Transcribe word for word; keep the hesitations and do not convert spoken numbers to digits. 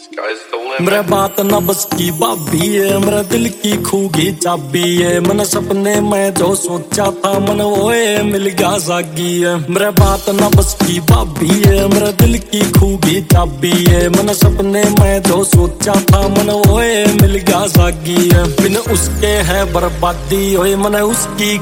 मेरे बात न बस की भाभी है, मेरे दिल की खूगी चाबी है। मैंने सपने में जो सोचा था मन वो है मिल गया जागी है। मेरे बात न बस की भाभी है, मेरे दिल की खूगी चाबी है। मैंने सपने में जो सोचा था मन वो है मिल गया जागी है। बिन उसके है बर्बादी होए, मैंने उसकी